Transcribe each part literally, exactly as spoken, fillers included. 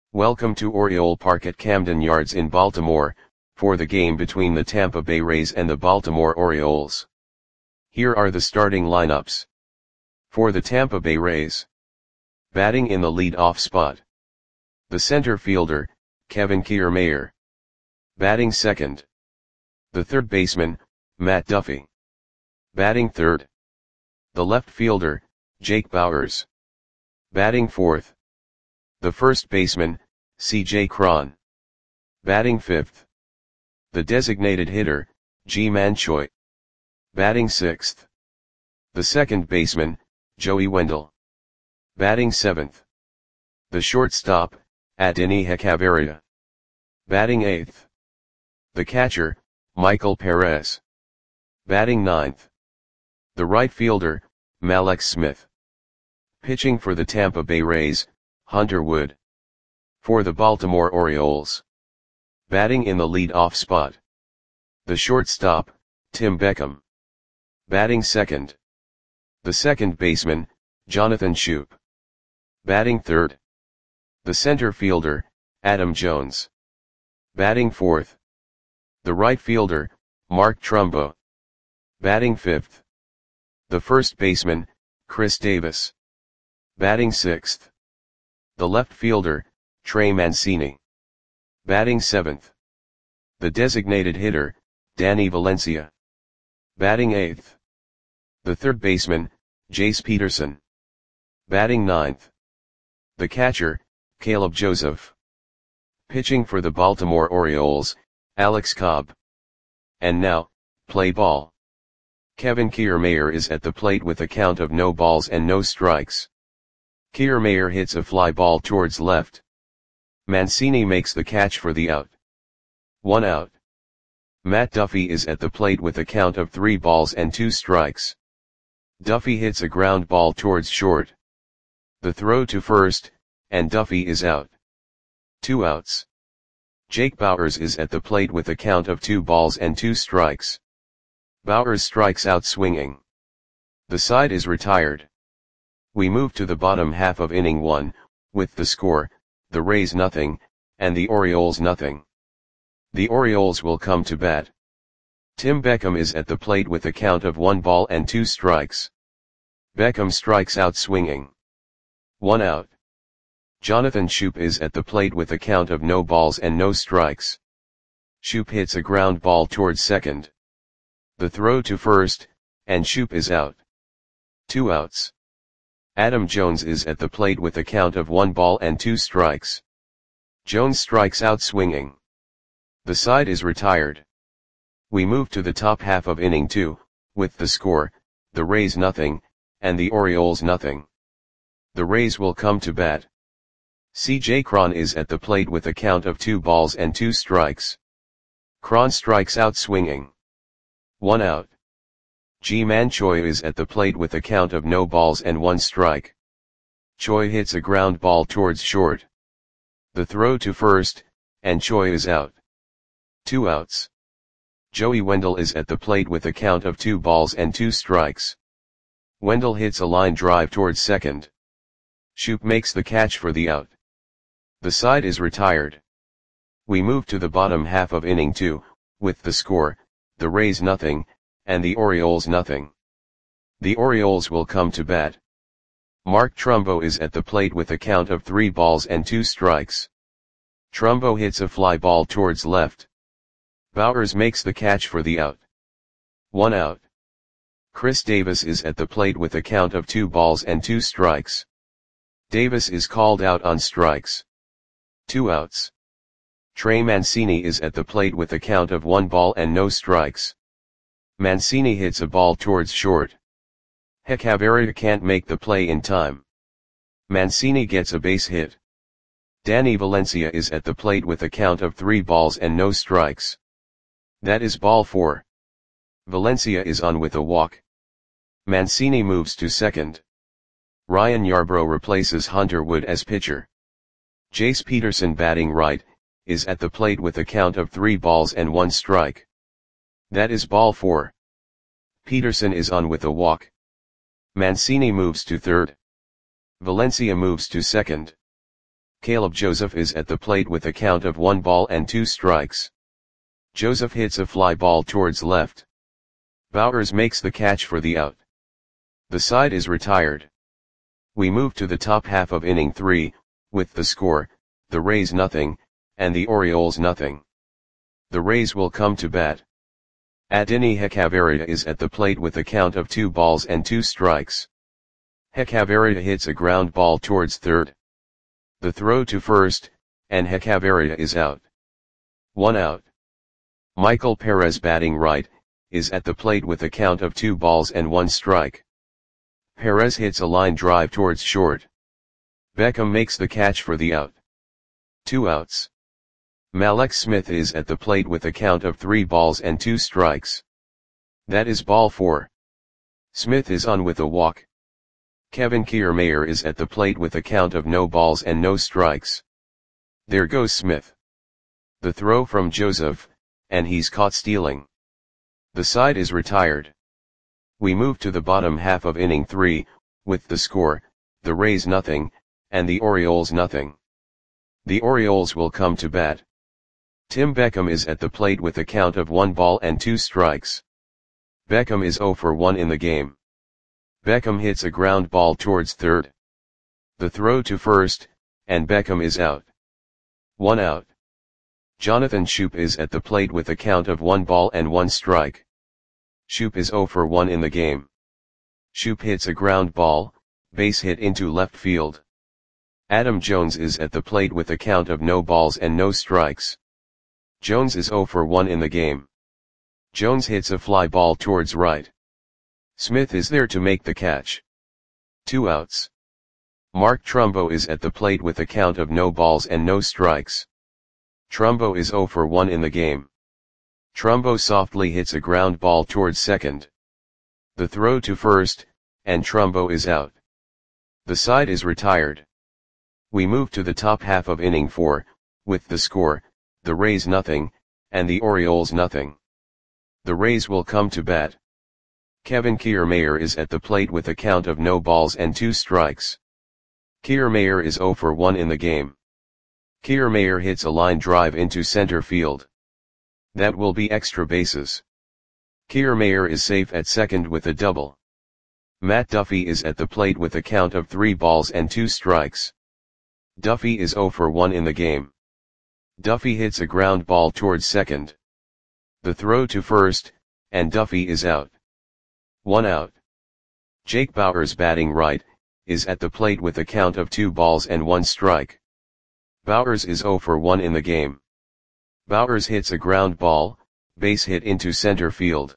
Welcome to Oriole Park at Camden Yards in Baltimore, for the game between the Tampa Bay Rays and the Baltimore Orioles. Here are the starting lineups. For the Tampa Bay Rays. Batting in the lead-off spot. The center fielder, Kevin Kiermaier. Batting second. The third baseman, Matt Duffy. Batting third. The left fielder, Jake Bauers. Batting fourth. The first baseman, C J Cron. Batting fifth. The designated hitter, Ji-Man Choi. Batting sixth. The second baseman, Joey Wendle. Batting seventh. The shortstop, Adeiny Hechavarria. Batting eighth. The catcher, Michael Perez. Batting ninth. The right fielder, Mallex Smith. Pitching for the Tampa Bay Rays, Hunter Wood. For the Baltimore Orioles. Batting in the lead-off spot. The shortstop, Tim Beckham. Batting second. The second baseman, Jonathan Schoop. Batting third. The center fielder, Adam Jones. Batting fourth. The right fielder, Mark Trumbo. Batting fifth. The first baseman, Chris Davis. Batting sixth. The left fielder, Trey Mancini. Batting seventh. The designated hitter, Danny Valencia. Batting eighth. The third baseman, Jace Peterson. Batting ninth. The catcher, Caleb Joseph. Pitching for the Baltimore Orioles, Alex Cobb. And now, play ball. Kevin Kiermaier is at the plate with a count of no balls and no strikes. Kiermaier hits a fly ball towards left. Mancini makes the catch for the out. One out. Matt Duffy is at the plate with a count of three balls and two strikes. Duffy hits a ground ball towards short. The throw to first, and Duffy is out. Two outs. Jake Bauers is at the plate with a count of two balls and two strikes. Bauers strikes out swinging. The side is retired. We move to the bottom half of inning one, with the score, the Rays nothing, and the Orioles nothing. The Orioles will come to bat. Tim Beckham is at the plate with a count of one ball and two strikes. Beckham strikes out swinging. One out. Jonathan Schoop is at the plate with a count of no balls and no strikes. Schoop hits a ground ball towards second. The throw to first, and Schoop is out. Two outs. Adam Jones is at the plate with a count of one ball and two strikes. Jones strikes out swinging. The side is retired. We move to the top half of inning two, with the score, the Rays nothing, and the Orioles nothing. The Rays will come to bat. C J Cron is at the plate with a count of two balls and two strikes. Cron strikes out swinging. One out. Ji-Man Choi is at the plate with a count of no balls and one strike. Choi hits a ground ball towards short. The throw to first, and Choi is out. Two outs. Joey Wendle is at the plate with a count of two balls and two strikes. Wendle hits a line drive towards second. Schoop makes the catch for the out. The side is retired. We move to the bottom half of inning two, with the score, the Rays nothing, and the Orioles nothing. The Orioles will come to bat. Mark Trumbo is at the plate with a count of three balls and two strikes. Trumbo hits a fly ball towards left. Bauers makes the catch for the out. One out. Chris Davis is at the plate with a count of two balls and two strikes. Davis is called out on strikes. Two outs. Trey Mancini is at the plate with a count of one ball and no strikes. Mancini hits a ball towards short. Hechavarria can't make the play in time. Mancini gets a base hit. Danny Valencia is at the plate with a count of three balls and no strikes. That is ball four. Valencia is on with a walk. Mancini moves to second. Ryan Yarbrough replaces Hunter Wood as pitcher. Jace Peterson, batting right, is at the plate with a count of three balls and one strike. That is ball four. Peterson is on with a walk. Mancini moves to third. Valencia moves to second. Caleb Joseph is at the plate with a count of one ball and two strikes. Joseph hits a fly ball towards left. Bowers makes the catch for the out. The side is retired. We move to the top half of inning three, with the score, the Rays nothing, and the Orioles nothing. The Rays will come to bat. Adeiny Hechavarria is at the plate with a count of two balls and two strikes. Hechavarria hits a ground ball towards third. The throw to first, and Hechavarria is out. One out. Michael Perez, batting right, is at the plate with a count of two balls and one strike. Perez hits a line drive towards short. Beckham makes the catch for the out. Two outs. Mallex Smith is at the plate with a count of three balls and two strikes. That is ball four. Smith is on with a walk. Kevin Kiermaier is at the plate with a count of no balls and no strikes. There goes Smith. The throw from Joseph, and he's caught stealing. The side is retired. We move to the bottom half of inning three, with the score, the Rays nothing, and the Orioles nothing. The Orioles will come to bat. Tim Beckham is at the plate with a count of one ball and two strikes. Beckham is oh for one in the game. Beckham hits a ground ball towards third. The throw to first, and Beckham is out. One out. Jonathan Schoop is at the plate with a count of one ball and one strike. Schoop is oh for one in the game. Schoop hits a ground ball, base hit into left field. Adam Jones is at the plate with a count of no balls and no strikes. Jones is oh for one in the game. Jones hits a fly ball towards right. Smith is there to make the catch. Two outs. Mark Trumbo is at the plate with a count of no balls and no strikes. Trumbo is oh for one in the game. Trumbo softly hits a ground ball towards second. The throw to first, and Trumbo is out. The side is retired. We move to the top half of inning four, with the score, the Rays nothing, and the Orioles nothing. The Rays will come to bat. Kevin Kiermaier is at the plate with a count of no balls and two strikes. Kiermaier is oh for one in the game. Kiermaier hits a line drive into center field. That will be extra bases. Kiermaier is safe at second with a double. Matt Duffy is at the plate with a count of three balls and two strikes. Duffy is oh for one in the game. Duffy hits a ground ball towards second. The throw to first, and Duffy is out. One out. Jake Bauers, batting right, is at the plate with a count of two balls and one strike. Bauers is oh for one in the game. Bauers hits a ground ball, base hit into center field.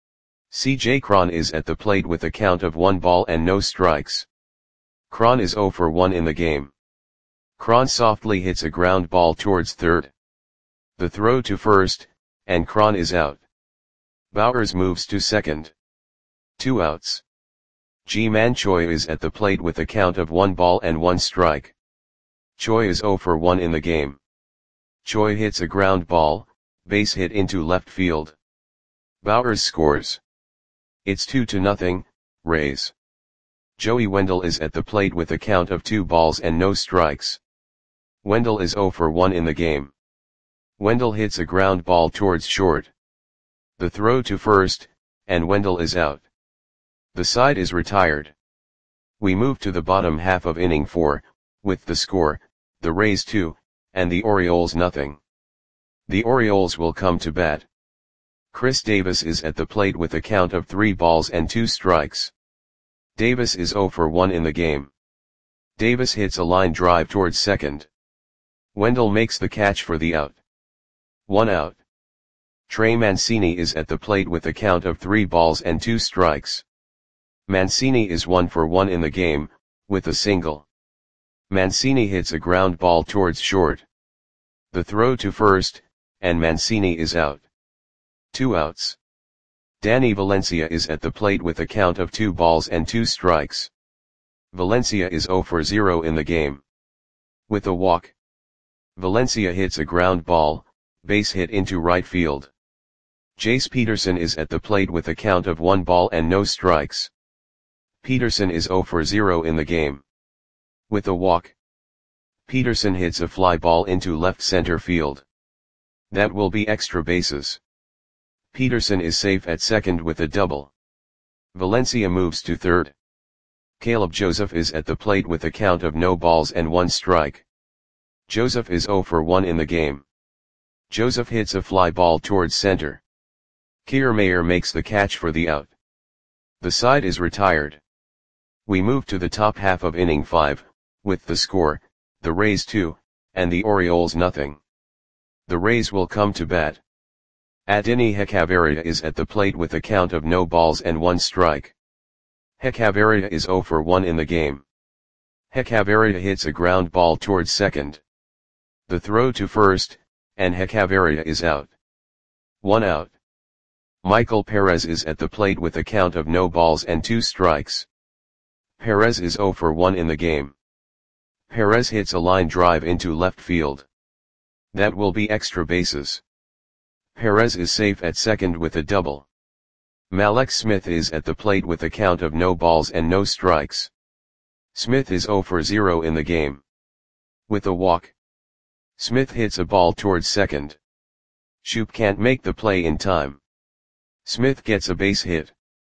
C J Cron is at the plate with a count of one ball and no strikes. Cron is oh for one in the game. Cron softly hits a ground ball towards third. The throw to first, and Cron is out. Bauers moves to second. Two outs. Ji-Man Choi is at the plate with a count of one ball and one strike. Choi is oh for one in the game. Choi hits a ground ball, base hit into left field. Bauers scores. It's two to nothing, Rays. Joey Wendell is at the plate with a count of two balls and no strikes. Wendell is oh for one in the game. Wendell hits a ground ball towards short. The throw to first, and Wendell is out. The side is retired. We move to the bottom half of inning four, with the score, the Rays two, and the Orioles nothing. The Orioles will come to bat. Chris Davis is at the plate with a count of three balls and two strikes. Davis is oh for one in the game. Davis hits a line drive towards second. Wendell makes the catch for the out. One out. Trey Mancini is at the plate with a count of three balls and two strikes. Mancini is one for one in the game, with a single. Mancini hits a ground ball towards short. The throw to first, and Mancini is out. Two outs. Danny Valencia is at the plate with a count of two balls and two strikes. Valencia is oh for zero in the game. With a walk. Valencia hits a ground ball, base hit into right field. Jace Peterson is at the plate with a count of one ball and no strikes. Peterson is oh for zero in the game. With a walk. Peterson hits a fly ball into left center field. That will be extra bases. Peterson is safe at second with a double. Valencia moves to third. Caleb Joseph is at the plate with a count of no balls and one strike. Joseph is zero for one in the game. Joseph hits a fly ball towards center. Kiermaier makes the catch for the out. The side is retired. We move to the top half of inning five, with the score, the Rays two, and the Orioles nothing. The Rays will come to bat. Adeiny Hechavarria is at the plate with a count of no balls and one strike. Hechavarria is zero for one in the game. Hechavarria hits a ground ball towards second. The throw to first, and Hechavarria is out. One out. Michael Perez is at the plate with a count of no balls and two strikes. Perez is zero for one in the game. Perez hits a line drive into left field. That will be extra bases. Perez is safe at second with a double. Mallex Smith is at the plate with a count of no balls and no strikes. Smith is zero for zero in the game. With a walk. Smith hits a ball towards second. Shoop can't make the play in time. Smith gets a base hit.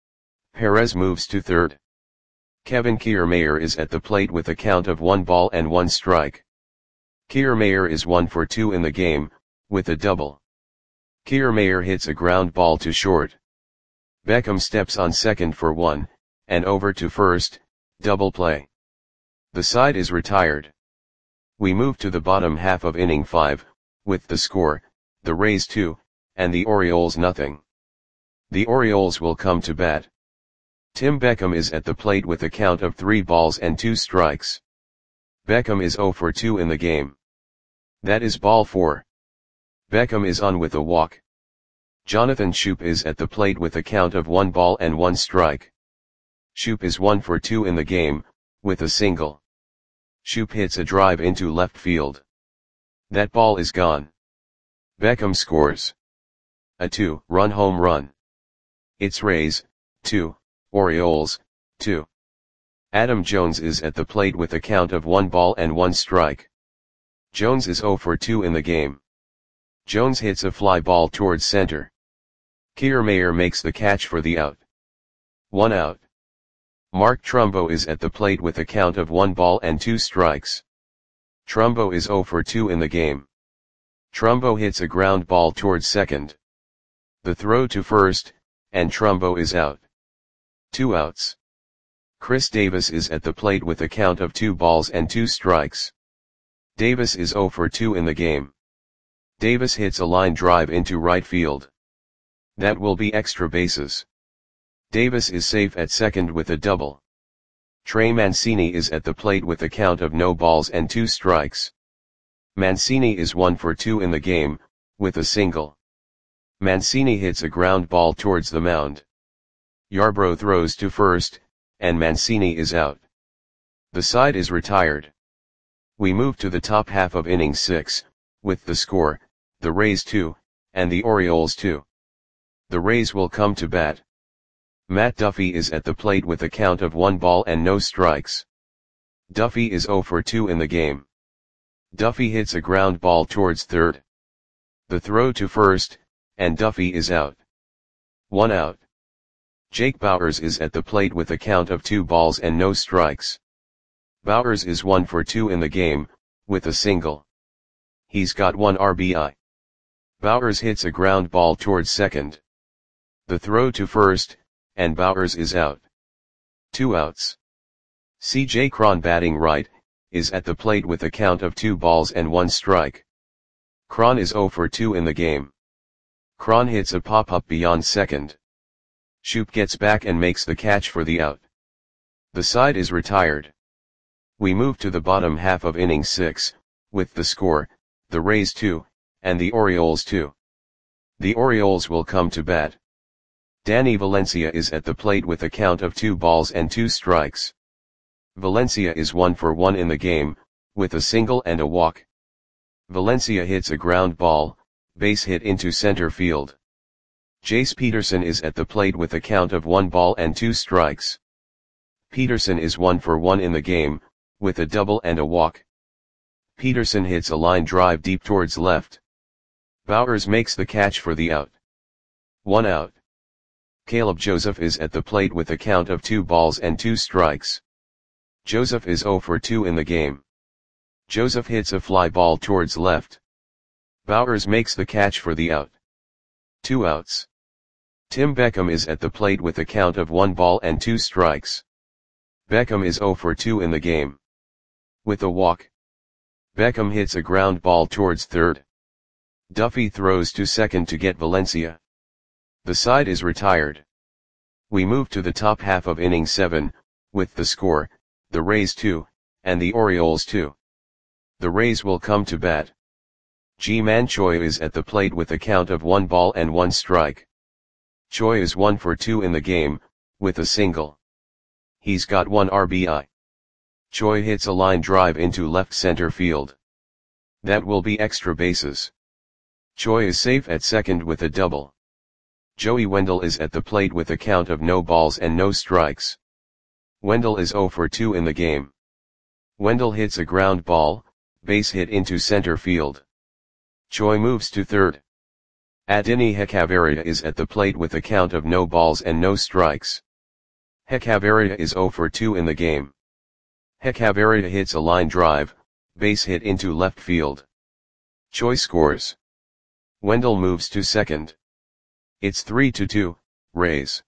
Perez moves to third. Kevin Kiermaier is at the plate with a count of one ball and one strike. Kiermaier is one for two in the game, with a double. Kiermaier hits a ground ball to short. Beckham steps on second for one, and over to first, double play. The side is retired. We move to the bottom half of inning five, with the score, the Rays two, and the Orioles nothing. The Orioles will come to bat. Tim Beckham is at the plate with a count of three balls and two strikes. Beckham is zero for two in the game. That is ball four. Beckham is on with a walk. Jonathan Shoop is at the plate with a count of one ball and one strike. Shoop is one for two in the game, with a single. Shoop hits a drive into left field. That ball is gone. Beckham scores a two-run home run. It's Rays, two, Orioles, two. Adam Jones is at the plate with a count of one ball and one strike. Jones is zero for two in the game. Jones hits a fly ball towards center. Kiermaier makes the catch for the out. One out. Mark Trumbo is at the plate with a count of one ball and two strikes. Trumbo is zero for two in the game. Trumbo hits a ground ball towards second. The throw to first, and Trumbo is out. Two outs. Chris Davis is at the plate with a count of two balls and two strikes. Davis is zero for two in the game. Davis hits a line drive into right field. That will be extra bases. Davis is safe at second with a double. Trey Mancini is at the plate with a count of no balls and two strikes. Mancini is one for two in the game, with a single. Mancini hits a ground ball towards the mound. Yarbrough throws to first, and Mancini is out. The side is retired. We move to the top half of inning six, with the score, the Rays two, and the Orioles two. The Rays will come to bat. Matt Duffy is at the plate with a count of one ball and no strikes. Duffy is zero for two in the game. Duffy hits a ground ball towards third. The throw to first, and Duffy is out. One out. Jake Bauers is at the plate with a count of two balls and no strikes. Bauers is one for two in the game, with a single. He's got one R B I. Bauers hits a ground ball towards second. The throw to first, and Bauers is out. Two outs. C J Cron batting right, is at the plate with a count of two balls and one strike. Cron is zero for two in the game. Cron hits a pop-up beyond second. Shoop gets back and makes the catch for the out. The side is retired. We move to the bottom half of inning six, with the score, the Rays two, and the Orioles two. The Orioles will come to bat. Danny Valencia is at the plate with a count of two balls and two strikes. Valencia is one for one in the game, with a single and a walk. Valencia hits a ground ball, base hit into center field. Jace Peterson is at the plate with a count of one ball and two strikes. Peterson is one for one in the game, with a double and a walk. Peterson hits a line drive deep towards left. Bowers makes the catch for the out. One out. Caleb Joseph is at the plate with a count of two balls and two strikes. Joseph is zero for two in the game. Joseph hits a fly ball towards left. Bowers makes the catch for the out. Two outs. Tim Beckham is at the plate with a count of one ball and two strikes. Beckham is zero for two in the game. With a walk. Beckham hits a ground ball towards third. Duffy throws to second to get Valencia. The side is retired. We move to the top half of inning seven, with the score, the Rays two, and the Orioles two. The Rays will come to bat. Ji-Man Choi is at the plate with a count of one ball and one strike. Choi is one for two in the game, with a single. He's got one R B I. Choi hits a line drive into left center field. That will be extra bases. Choi is safe at second with a double. Joey Wendell is at the plate with a count of no balls and no strikes. Wendell is zero for two in the game. Wendell hits a ground ball, base hit into center field. Choi moves to third. Adini Hechavarria is at the plate with a count of no balls and no strikes. Hechavarria is zero for two in the game. Hechavarria hits a line drive, base hit into left field. Choi scores. Wendell moves to second. It's three to two, Rays.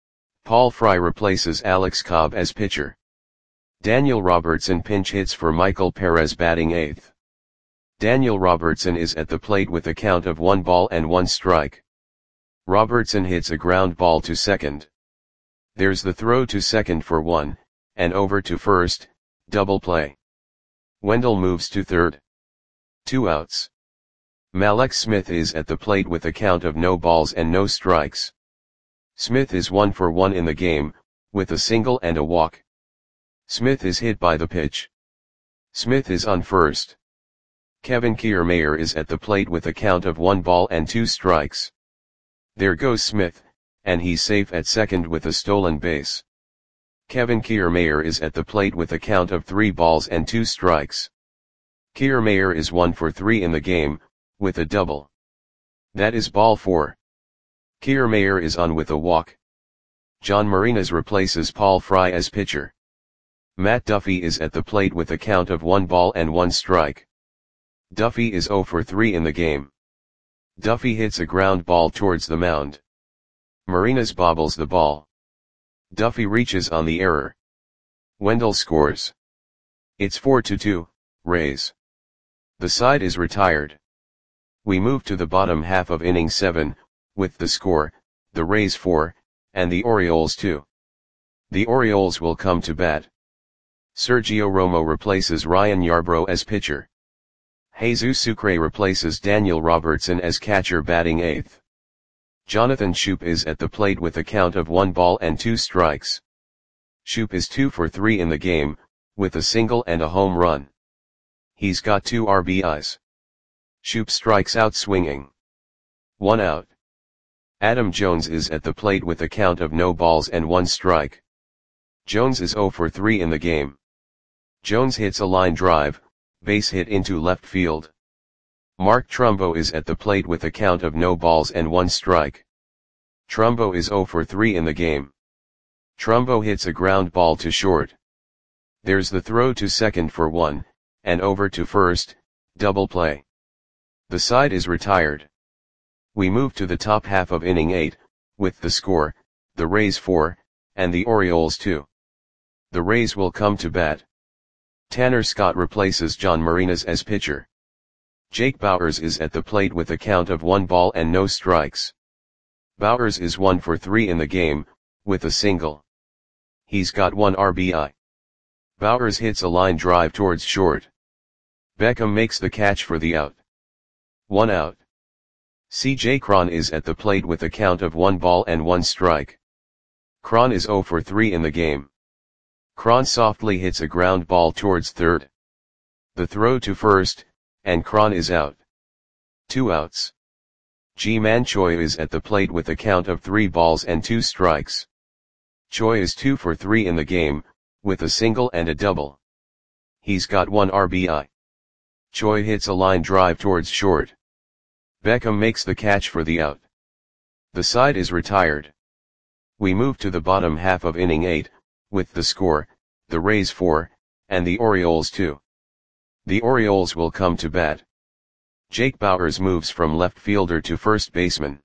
Paul Fry replaces Alex Cobb as pitcher. Daniel Robertson pinch hits for Michael Perez batting eighth. Daniel Robertson is at the plate with a count of one ball and one strike. Robertson hits a ground ball to second. There's the throw to second for one, and over to first, double play. Wendell moves to third. Two outs. Mallex Smith is at the plate with a count of no balls and no strikes. Smith is one for one in the game, with a single and a walk. Smith is hit by the pitch. Smith is on first. Kevin Kiermaier is at the plate with a count of one ball and two strikes. There goes Smith, and he's safe at second with a stolen base. Kevin Kiermaier is at the plate with a count of three balls and two strikes. Kiermaier is one for three in the game, with a double. That is ball four. Kiermaier is on with a walk. John Marinas replaces Paul Fry as pitcher. Matt Duffy is at the plate with a count of one ball and one strike. Duffy is zero for three in the game. Duffy hits a ground ball towards the mound. Marinas bobbles the ball. Duffy reaches on the error. Wendell scores. It's four to two, Rays. The side is retired. We move to the bottom half of inning seven, with the score, the Rays four, and the Orioles two. The Orioles will come to bat. Sergio Romo replaces Ryan Yarbrough as pitcher. Jesus Sucre replaces Daniel Robertson as catcher batting eighth. Jonathan Schoop is at the plate with a count of one ball and two strikes. Schoop is two for three in the game, with a single and a home run. He's got two R B Is. Schoop strikes out swinging. One out. Adam Jones is at the plate with a count of no balls and one strike. Jones is zero for three in the game. Jones hits a line drive, base hit into left field. Mark Trumbo is at the plate with a count of no balls and one strike. Trumbo is zero for three in the game. Trumbo hits a ground ball to short. There's the throw to second for one, and over to first, double play. The side is retired. We move to the top half of inning eight, with the score, the Rays four, and the Orioles two. The Rays will come to bat. Tanner Scott replaces John Marinas as pitcher. Jake Bauers is at the plate with a count of one ball and no strikes. Bauers is one for three in the game, with a single. He's got one R B I. Bauers hits a line drive towards short. Beckham makes the catch for the out. One out. C J Cron is at the plate with a count of one ball and one strike. Cron is zero for three in the game. Cron softly hits a ground ball towards third. The throw to first, and Cron is out. Two outs. Ji-Man Choi is at the plate with a count of three balls and two strikes. Choi is two for three in the game, with a single and a double. He's got one R B I. Choi hits a line drive towards short. Beckham makes the catch for the out. The side is retired. We move to the bottom half of inning eight, with the score, the Rays four, and the Orioles two. The Orioles will come to bat. Jake Bauers moves from left fielder to first baseman.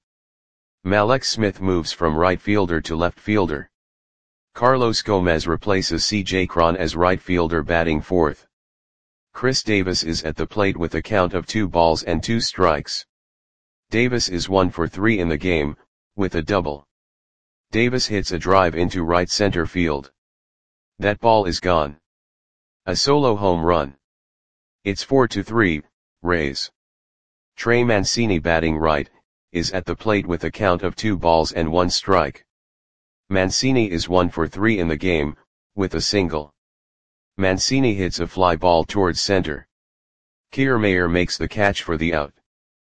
Mallex Smith moves from right fielder to left fielder. Carlos Gomez replaces C J Cron as right fielder batting fourth. Chris Davis is at the plate with a count of two balls and two strikes. Davis is one for three in the game, with a double. Davis hits a drive into right center field. That ball is gone. A solo home run. It's four to three, Rays. Trey Mancini batting right, is at the plate with a count of two balls and one strike. Mancini is one for three in the game, with a single. Mancini hits a fly ball towards center. Kiermaier makes the catch for the out.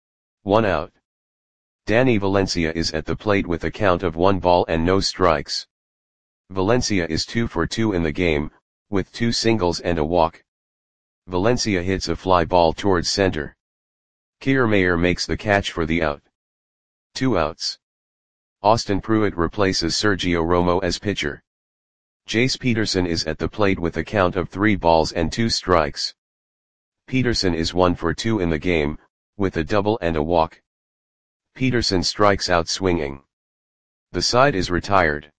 One out. Danny Valencia is at the plate with a count of one ball and no strikes. Valencia is two for two in the game, with two singles and a walk. Valencia hits a fly ball towards center. Kiermaier makes the catch for the out. Two outs. Austin Pruitt replaces Sergio Romo as pitcher. Jace Peterson is at the plate with a count of three balls and two strikes. Peterson is one for two in the game, with a double and a walk. Peterson strikes out swinging. The side is retired.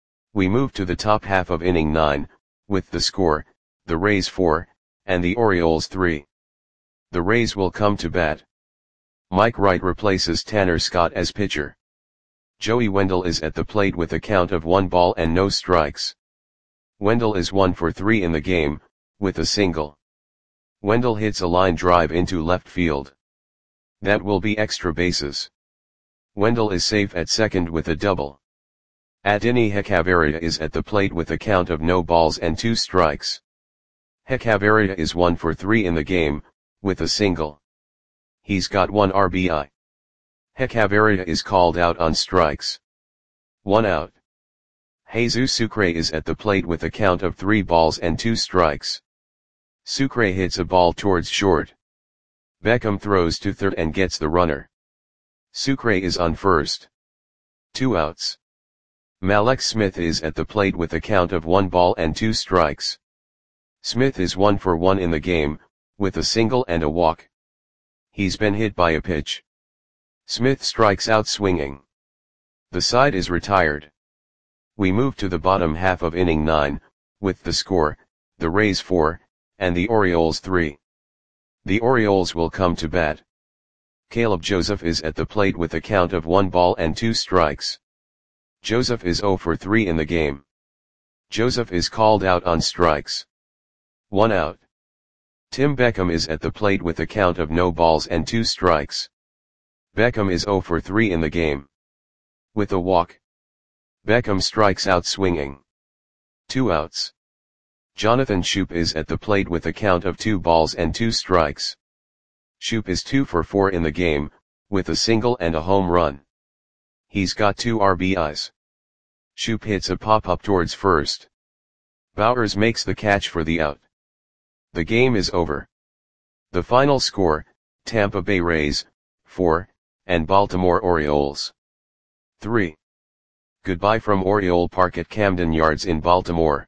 We move to the top half of inning nine, with the score, the Rays four, and the Orioles three. The Rays will come to bat. Mike Wright replaces Tanner Scott as pitcher. Joey Wendell is at the plate with a count of one ball and no strikes. Wendell is one for three in the game, with a single. Wendell hits a line drive into left field. That will be extra bases. Wendell is safe at second with a double. Adeiny Hechavarria is at the plate with a count of no balls and two strikes. Hechavarria is one for three in the game, with a single. He's got one R B I. Hechavarria is called out on strikes. One out. Jesus Sucre is at the plate with a count of three balls and two strikes. Sucre hits a ball towards short. Beckham throws to third and gets the runner. Sucre is on first. Two outs. Mallex Smith is at the plate with a count of one ball and two strikes. Smith is one for one in the game, with a single and a walk. He's been hit by a pitch. Smith strikes out swinging. The side is retired. We move to the bottom half of inning nine, with the score, the Rays four, and the Orioles three. The Orioles will come to bat. Caleb Joseph is at the plate with a count of one ball and two strikes. Joseph is zero for three in the game. Joseph is called out on strikes. One out. Tim Beckham is at the plate with a count of no balls and two strikes. Beckham is zero for three in the game. With a walk. Beckham strikes out swinging. Two outs. Jonathan Schoop is at the plate with a count of two balls and two strikes. Schoop is two for four in the game, with a single and a home run. He's got two R B Is. Schoop hits a pop-up towards first. Bauers makes the catch for the out. The game is over. The final score, Tampa Bay Rays, four, and Baltimore Orioles, three. Goodbye from Oriole Park at Camden Yards in Baltimore.